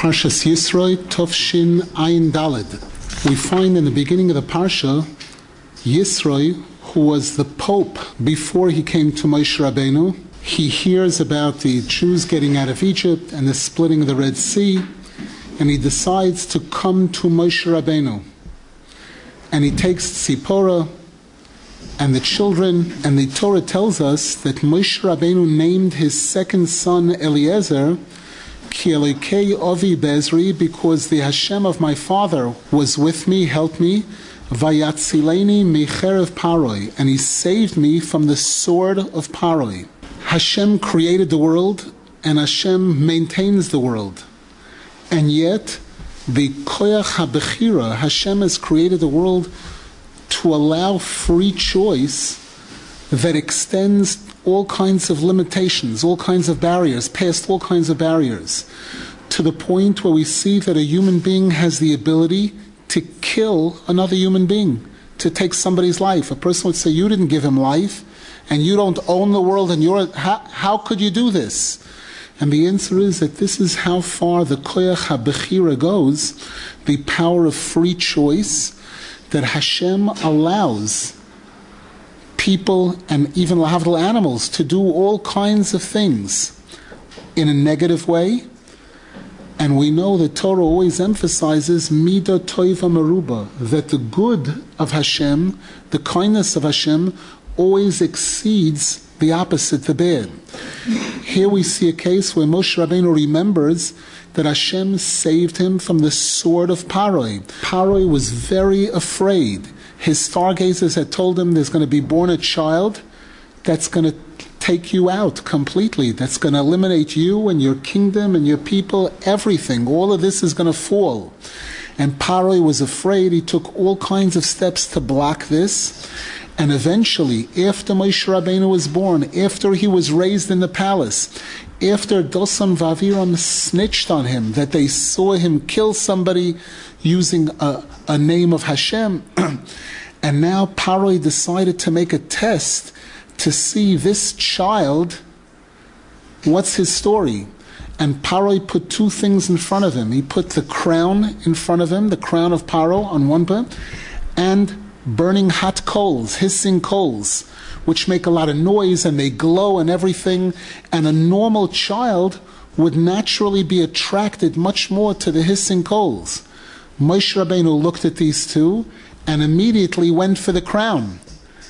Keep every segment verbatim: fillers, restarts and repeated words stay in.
Parshas Yisro, Tovshin Ayin Daled. We find in the beginning of the Parsha, Yisro, who was the Pope before he came to Moshe Rabbeinu, he hears about the Jews getting out of Egypt and the splitting of the Red Sea, and he decides to come to Moshe Rabbeinu. And he takes Tzipora and the children, and the Torah tells us that Moshe Rabbeinu named his second son Eliezer Ki Elokei Avi Bezri, because the Hashem of my father was with me, helped me, Vayatzileni Mecherev Paroi, and he saved me from the sword of Paroi. Hashem created the world, and Hashem maintains the world. And yet, the Koyach HaBechira, Hashem has created the world to allow free choice that extends all kinds of limitations, all kinds of barriers, past all kinds of barriers, to the point where we see that a human being has the ability to kill another human being, to take somebody's life. A person would say, you didn't give him life, and you don't own the world, and you're, how, how could you do this? And the answer is that this is how far the Koyach HaBechira goes, the power of free choice, that Hashem allows people and even lahavdil animals to do all kinds of things in a negative way. And we know that Torah always emphasizes Midah Toiva Meruba, that the good of Hashem, the kindness of Hashem, always exceeds the opposite, the bad. Here we see a case where Moshe Rabbeinu remembers that Hashem saved him from the sword of Paroi. Paroi was very afraid. His stargazers had told him there's going to be born a child that's going to take you out completely, that's going to eliminate you and your kingdom and your people, everything. All of this is going to fall. And Paroi was afraid. He took all kinds of steps to block this. And eventually, after Moshe Rabbeinu was born, after he was raised in the palace, after Dosan Vaviram snitched on him, that they saw him kill somebody using a, a name of Hashem, and now Paroi decided to make a test to see this child, what's his story? And Paroi put two things in front of him. He put the crown in front of him, the crown of Paro on one part, and burning hot coals, hissing coals, which make a lot of noise and they glow and everything. And a normal child would naturally be attracted much more to the hissing coals. Moshe Rabbeinu looked at these two and immediately went for the crown.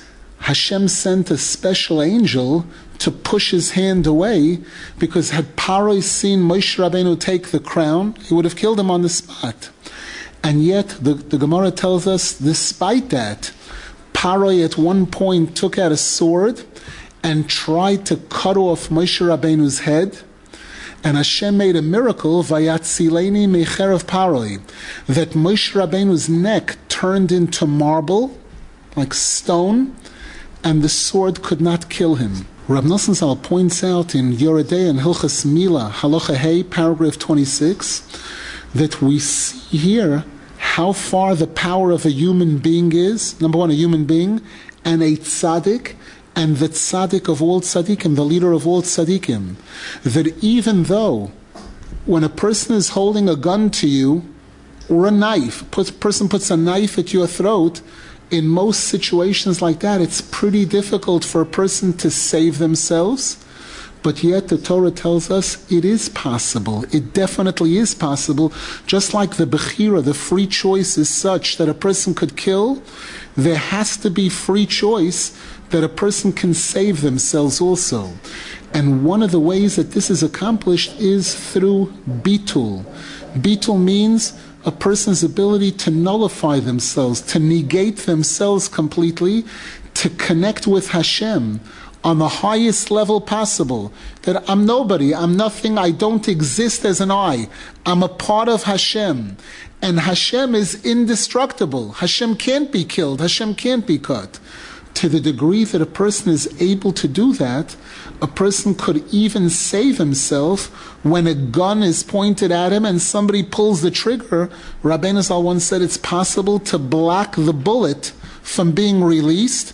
Hashem sent a special angel to push his hand away, because had Paroi seen Moshe Rabbeinu take the crown, he would have killed him on the spot. And yet, the, the Gemara tells us, despite that, Paroi at one point took out a sword and tried to cut off Moshe Rabbeinu's head. And Hashem made a miracle, Vayatzileni Mecherev Paroi, that Moshe Rabbeinu's neck turned into marble, like stone, and the sword could not kill him. Rav Nosson Zal points out in Yoredei and Hilchas Mila, Halacha Hey, paragraph twenty-six, that we see here how far the power of a human being is. Number one, a human being, and a tzaddik, and the tzaddik of all tzaddikim, the leader of all tzaddikim. That even though when a person is holding a gun to you, or a knife, a person puts a knife at your throat, in most situations like that, it's pretty difficult for a person to save themselves. But yet the Torah tells us it is possible. It definitely is possible. Just like the Bechira, the free choice is such that a person could kill, there has to be free choice that a person can save themselves also. And one of the ways that this is accomplished is through bitul. Bitul means a person's ability to nullify themselves, to negate themselves completely, to connect with Hashem on the highest level possible, that I'm nobody, I'm nothing, I don't exist as an I. I'm a part of Hashem. And Hashem is indestructible. Hashem can't be killed. Hashem can't be cut. To the degree that a person is able to do that, a person could even save himself when a gun is pointed at him and somebody pulls the trigger. Rabbeinu Zal once said it's possible to block the bullet from being released,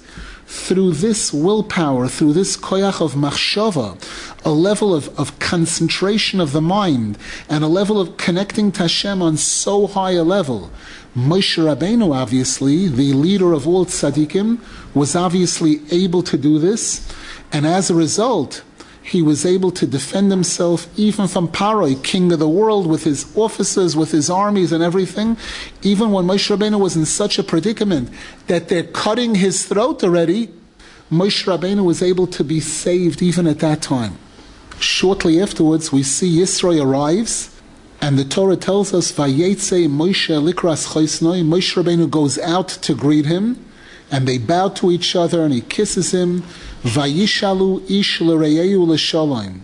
through this willpower, through this koyach of machshava, a level of, of concentration of the mind, and a level of connecting to Hashem on so high a level. Moshe Rabbeinu, obviously, the leader of all tzaddikim, was obviously able to do this, and as a result, he was able to defend himself even from Paroi, king of the world, with his officers, with his armies and everything. Even when Moshe Rabbeinu was in such a predicament that they're cutting his throat already, Moshe Rabbeinu was able to be saved even at that time. Shortly afterwards, we see Yisro arrives, and the Torah tells us, Vayetze Moshe likras choisnoi, Moshe Rabbeinu goes out to greet him, and they bow to each other, and he kisses him. Vayishalu ish l'reyehu l'shalom.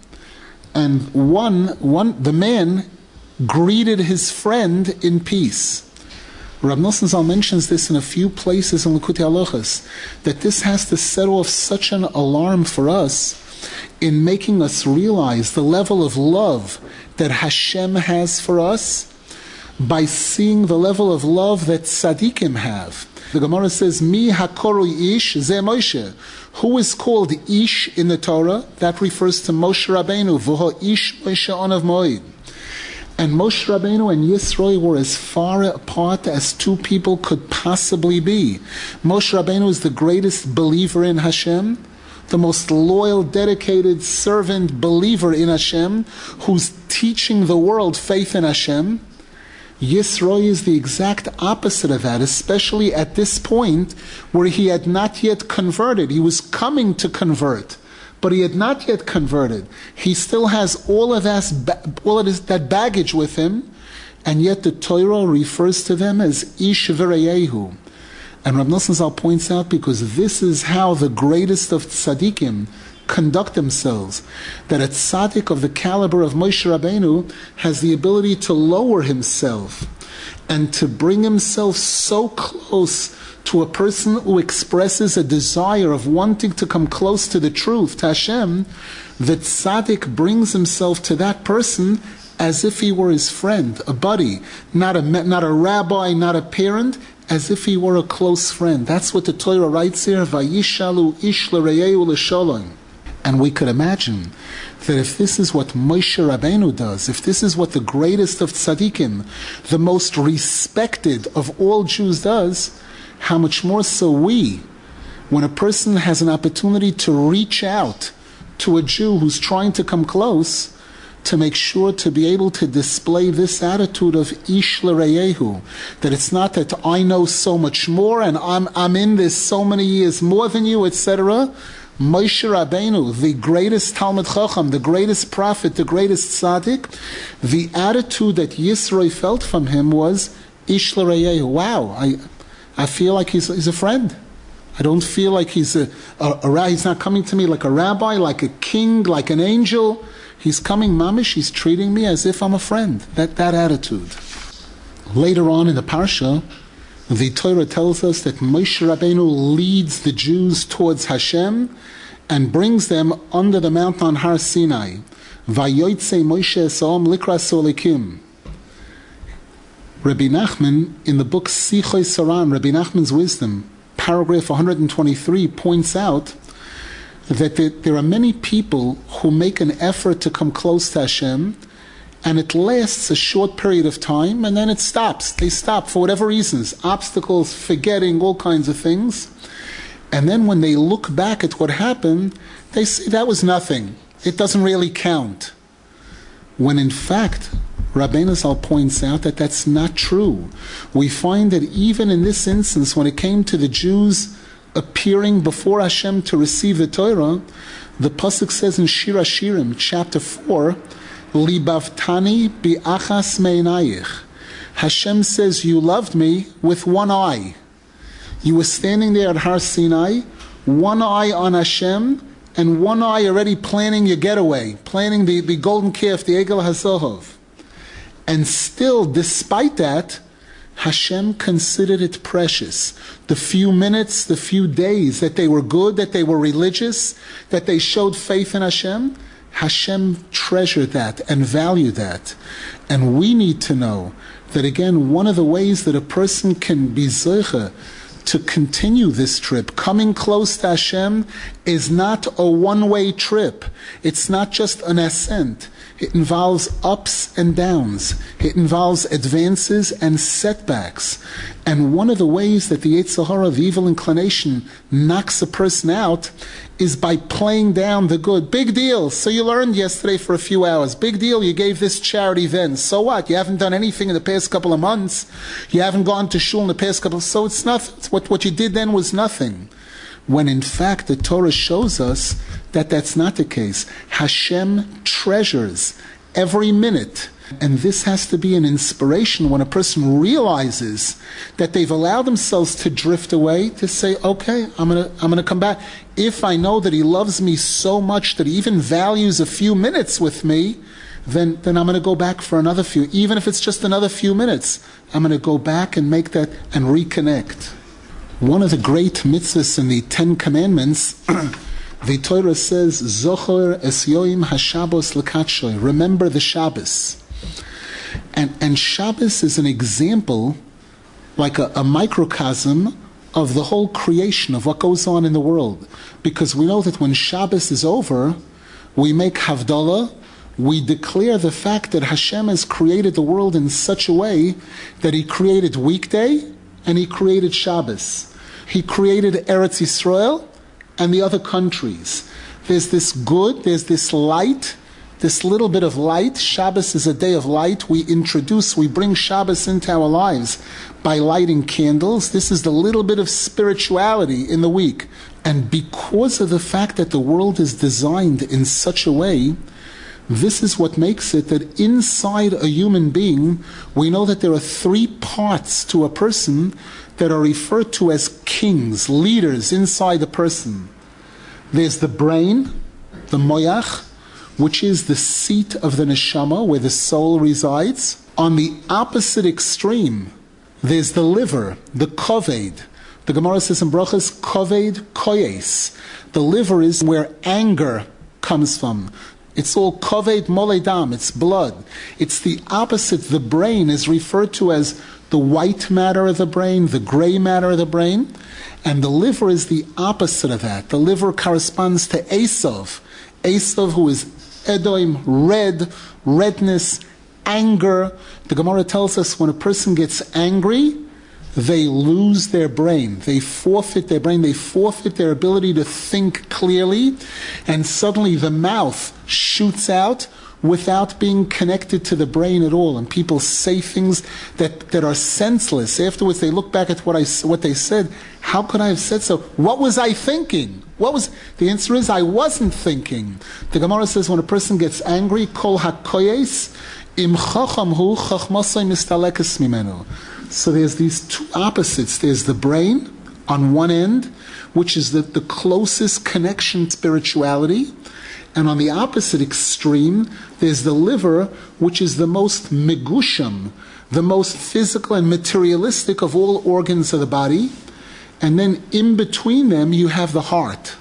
And one, one, the man greeted his friend in peace. Rav Nosson Zal mentions this in a few places in Likutei Halachos, that this has to set off such an alarm for us in making us realize the level of love that Hashem has for us by seeing the level of love that tzaddikim have. The Gemara says, Mi hakorui ish ze Moshe. Who is called Ish in the Torah? That refers to Moshe Rabbeinu. V'ho ish Moshe onav moed. And Moshe Rabbeinu and Yisro were as far apart as two people could possibly be. Moshe Rabbeinu is the greatest believer in Hashem, the most loyal, dedicated servant believer in Hashem, who's teaching the world faith in Hashem. Yisro is the exact opposite of that, especially at this point where he had not yet converted. He was coming to convert, but he had not yet converted. He still has all of that, all of this, that baggage with him, and yet the Torah refers to them as Ish v'reyehu. And Rav Nosson Zal points out, because this is how the greatest of tzaddikim conduct themselves, that a tzaddik of the caliber of Moshe Rabbeinu has the ability to lower himself and to bring himself so close to a person who expresses a desire of wanting to come close to the truth, to Hashem, that tzaddik brings himself to that person as if he were his friend, a buddy, not a, not a rabbi, not a parent, as if he were a close friend. That's what the Torah writes here, Vayishalu ish l'reyehu l'shalom. And we could imagine that if this is what Moshe Rabbeinu does, if this is what the greatest of tzaddikim, the most respected of all Jews does, how much more so we, when a person has an opportunity to reach out to a Jew who's trying to come close, to make sure to be able to display this attitude of ish l'reyehu, that it's not that I know so much more and I'm, I'm in this so many years more than you, et cetera. Moshe Rabbeinu, the greatest Talmid Chacham, the greatest prophet, the greatest tzaddik, the attitude that Yisro felt from him was ish l'reyehu. Wow, I, I feel like he's, he's a friend. I don't feel like he's a, a, a he's not coming to me like a rabbi, like a king, like an angel. He's coming mamish. He's treating me as if I'm a friend. That that attitude. Later on in the parsha, the Torah tells us that Moshe Rabbeinu leads the Jews towards Hashem and brings them under the mountain on Har Sinai. Vayoytze Moshe esom likras olikim. Rabbi Nachman, in the book Sichos Saran, Rabbi Nachman's Wisdom, paragraph one hundred twenty-three, points out that there are many people who make an effort to come close to Hashem, and it lasts a short period of time, and then it stops. They stop for whatever reasons, obstacles, forgetting, all kinds of things. And then when they look back at what happened, they say that was nothing. It doesn't really count. When in fact, Rabbeinu Zal points out that that's not true. We find that even in this instance, when it came to the Jews appearing before Hashem to receive the Torah, the pasuk says in Shir Hashirim, chapter four, Libavtani bi'achas me'inayich. Hashem says, you loved me with one eye. You were standing there at Har Sinai, one eye on Hashem, and one eye already planning your getaway, planning the, the golden calf, the Egel HaZohov. And still, despite that, Hashem considered it precious. The few minutes, the few days that they were good, that they were religious, that they showed faith in Hashem, Hashem treasured that and valued that. And we need to know that, again, one of the ways that a person can be zeicha to continue this trip. Coming close to Hashem is not a one-way trip. It's not just an ascent. It involves ups and downs. It involves advances and setbacks. And one of the ways that the Yetzer Hara, the evil inclination, knocks a person out is by playing down the good. Big deal. So you learned yesterday for a few hours. Big deal. You gave this charity then. So what? You haven't done anything in the past couple of months. You haven't gone to shul in the past couple of... So it's nothing. What, what you did then was nothing. When in fact the Torah shows us that that's not the case. Hashem treasures every minute. And this has to be an inspiration when a person realizes that they've allowed themselves to drift away, to say, okay, I'm gonna I'm gonna come back. If I know that he loves me so much that he even values a few minutes with me, then, then I'm gonna go back for another few. Even if it's just another few minutes, I'm gonna go back and make that and reconnect. One of the great mitzvahs in the Ten Commandments, the Torah says, Zocher es yoim hashabbos l'katshoy. Remember the Shabbos. And, and Shabbos is an example, like a, a microcosm of the whole creation, of what goes on in the world. Because we know that when Shabbos is over, we make Havdalah, we declare the fact that Hashem has created the world in such a way that He created weekday and He created Shabbos. He created Eretz Yisrael and the other countries. There's this good, there's this light, this little bit of light. Shabbos is a day of light. We introduce, we bring Shabbos into our lives by lighting candles. This is the little bit of spirituality in the week. And because of the fact that the world is designed in such a way, this is what makes it that inside a human being, we know that there are three parts to a person that are referred to as kings, leaders inside a person. There's the brain, the moyach, which is the seat of the neshama, where the soul resides. On the opposite extreme, there's the liver, the koved. The Gemara says in Brachos, koved koyes. The liver is where anger comes from. It's all koved moledam, it's blood. It's the opposite. The brain is referred to as the white matter of the brain, the gray matter of the brain, and the liver is the opposite of that. The liver corresponds to Esav. Esav, who is Edom, red, redness, anger. The Gemara tells us when a person gets angry, they lose their brain. They forfeit their brain. They forfeit their ability to think clearly, and suddenly the mouth shoots out without being connected to the brain at all. And people say things that, that are senseless. Afterwards, they look back at what I what they said. How could I have said so? What was I thinking? What was the answer? Is I wasn't thinking. The Gemara says when a person gets angry, kol hakoyes im chacham hu chachmasay mistalekes mimenu. So there's these two opposites. There's the brain on one end, which is the, the closest connection to spirituality. And on the opposite extreme, there's the liver, which is the most megusham, the most physical and materialistic of all organs of the body. And then in between them, you have the heart.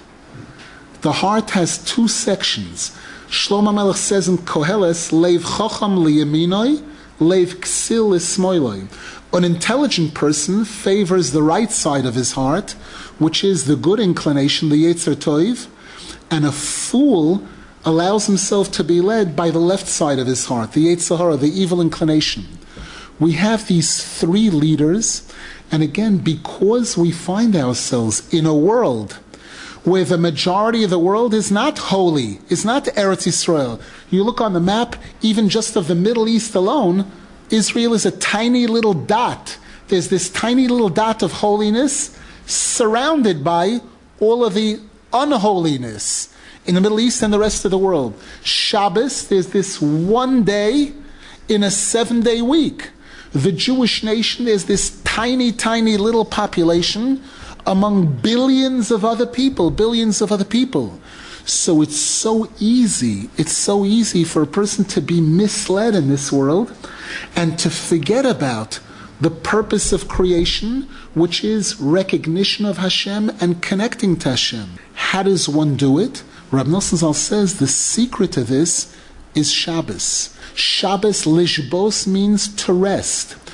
The heart has two sections. Shlomo Melech says in Koheles, Leiv chacham liyaminoi, leiv ksil lismoiloi. An intelligent person favors the right side of his heart, which is the good inclination, the Yetzer Tov, and a fool allows himself to be led by the left side of his heart, the Yetzer Hara, the evil inclination. We have these three leaders, and again, because we find ourselves in a world where the majority of the world is not holy, is not Eretz Yisrael. You look on the map, even just of the Middle East alone, Israel is a tiny little dot. There's this tiny little dot of holiness surrounded by all of the unholiness in the Middle East and the rest of the world. Shabbos, there's this one day in a seven-day week. The Jewish nation, there's this tiny, tiny little population among billions of other people, billions of other people. So it's so easy, it's so easy for a person to be misled in this world and to forget about the purpose of creation, which is recognition of Hashem and connecting to Hashem. How does one do it? Rab Nosson Zal says the secret to this is Shabbos. Shabbos lishbos means to rest.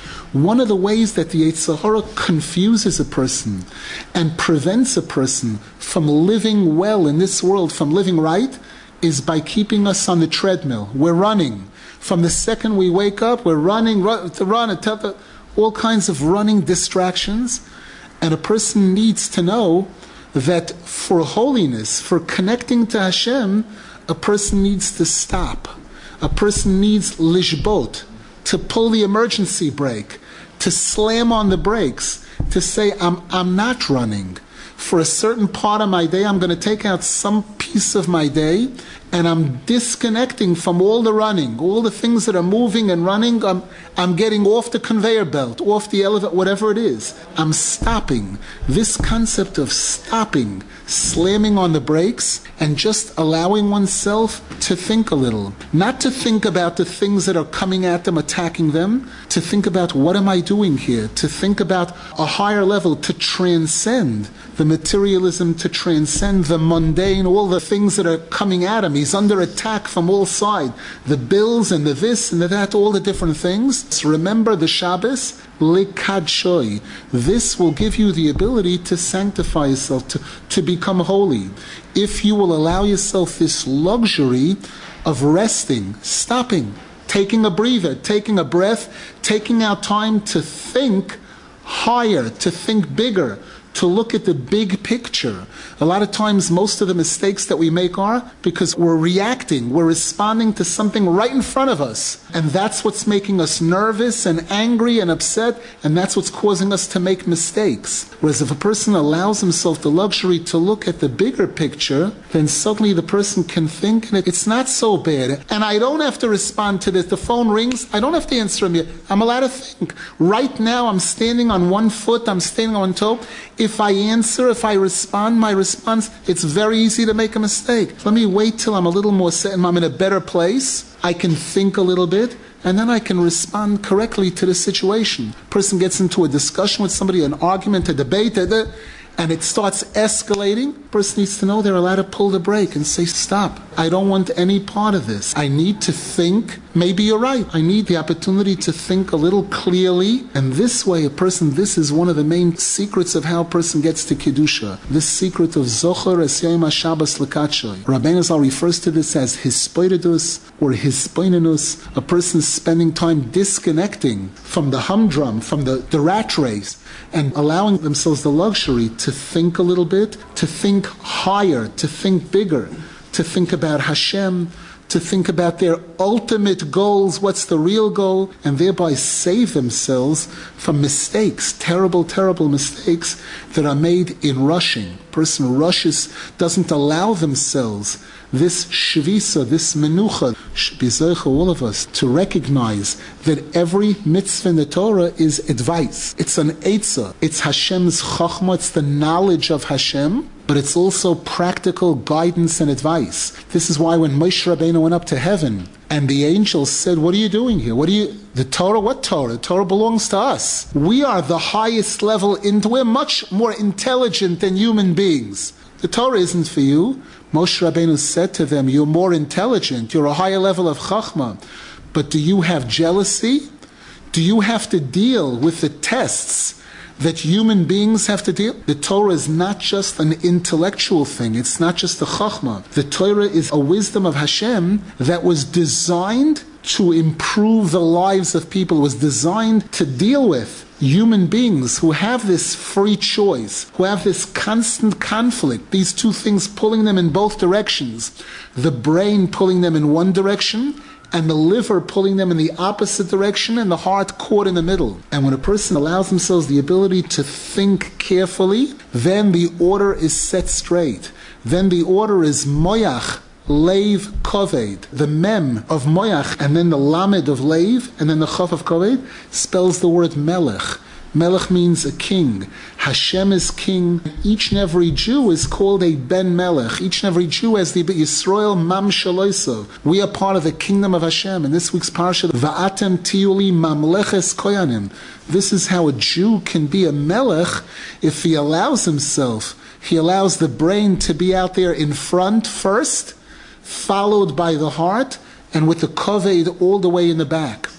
One of the ways that the Yetzer Hara confuses a person and prevents a person from living well in this world, from living right, is by keeping us on the treadmill. We're running. From the second we wake up, we're running, run, to run, to, all kinds of running distractions. And a person needs to know that for holiness, for connecting to Hashem, a person needs to stop. A person needs lishbot, to pull the emergency brake, to slam on the brakes, to say, I'm, I'm not running. For a certain part of my day, I'm going to take out some piece of my day, and I'm disconnecting from all the running, all the things that are moving and running. I'm, I'm getting off the conveyor belt, off the elevator, whatever it is. I'm stopping. This concept of stopping, slamming on the brakes, and just allowing oneself to think a little. Not to think about the things that are coming at them, attacking them, to think about what am I doing here, to think about a higher level, to transcend the materialism, to transcend the mundane, all the things that are coming at him. He's under attack from all sides. The bills and the this and the that, all the different things. So remember the Shabbos, Likadshoy. This will give you the ability to sanctify yourself, to, to become holy. If you will allow yourself this luxury of resting, stopping, taking a breather, taking a breath, taking out time to think higher, to think bigger, to look at the big picture. A lot of times, most of the mistakes that we make are because we're reacting, we're responding to something right in front of us. And that's what's making us nervous and angry and upset, and that's what's causing us to make mistakes. Whereas if a person allows himself the luxury to look at the bigger picture, then suddenly the person can think, and it's not so bad. And I don't have to respond to this. The phone rings, I don't have to answer him yet. I'm allowed to think. Right now, I'm standing on one foot, I'm standing on one toe. If I answer, if I respond, my response, it's very easy to make a mistake. Let me wait till I'm a little more set and I'm in a better place. I can think a little bit, and then I can respond correctly to the situation. Person gets into a discussion with somebody, an argument, a debate, and it starts escalating. Person needs to know they're allowed to pull the brake and say, stop. I don't want any part of this. I need to think. Maybe you're right. I need the opportunity to think a little clearly. And this way, a person, this is one of the main secrets of how a person gets to Kedusha. This secret of Zocher es Yom HaShabbos L'Kadshoy. Rabbeinu Zal refers to this as Hispoidus or Hispoinenus. A person spending time disconnecting from the humdrum, from the, the rat race, and allowing themselves the luxury to think a little bit, to think higher, to think bigger, to think about Hashem, to think about their ultimate goals, what's the real goal, and thereby save themselves from mistakes, terrible, terrible mistakes that are made in rushing. A person rushes, doesn't allow themselves this shvisa, this menucha, should be zeicha, all of us, to recognize that every mitzvah in the Torah is advice. It's an eitzah. It's Hashem's chachma. It's the knowledge of Hashem, but it's also practical guidance and advice. This is why when Moshe Rabbeinu went up to heaven, and the angels said, what are you doing here? What are you, the Torah, what Torah? The Torah belongs to us. We are the highest level, in, we're much more intelligent than human beings. The Torah isn't for you. Moshe Rabbeinu said to them, you're more intelligent, you're a higher level of chachma, but do you have jealousy? Do you have to deal with the tests that human beings have to deal? The Torah is not just an intellectual thing, it's not just the chachma. The Torah is a wisdom of Hashem that was designed to improve the lives of people. It was designed to deal with human beings who have this free choice, who have this constant conflict, these two things pulling them in both directions, the brain pulling them in one direction, and the liver pulling them in the opposite direction, and the heart caught in the middle. And when a person allows themselves the ability to think carefully, then the order is set straight. Then the order is moyach, Leiv Koved. The mem of Moyach and then the lamed of Leiv and then the chaf of Koved spells the word Melech. Melech means a king. Hashem is king. Each and every Jew is called a Ben Melech. Each and every Jew has the Yisrael Mam Shaloisov. We are part of the kingdom of Hashem. In this week's parsha, Va'atem Tiuli Mamleches Koyanim. This is how a Jew can be a Melech if he allows himself. He allows the brain to be out there in front first, followed by the heart, and with the koved all the way in the back.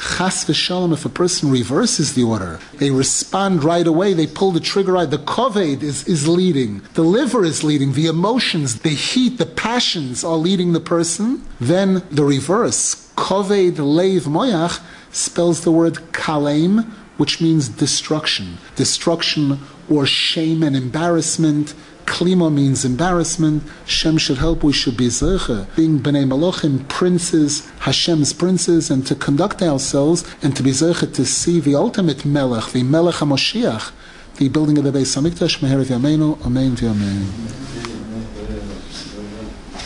Chas v'shalom, if a person reverses the order, they respond right away, they pull the trigger right, the koved is, is leading, the liver is leading, the emotions, the heat, the passions are leading the person, then the reverse, koved leiv moyach, spells the word kalem, which means destruction. Destruction or shame and embarrassment. Klima means embarrassment. Shem should help. We should be zeicha, being bnei malachim, princes, Hashem's princes, and to conduct ourselves and to be zeicha to see the ultimate melech, the melech HaMoshiach, the building of the Beis HaMikdash. Meher v'yameinu, amen v'yamein.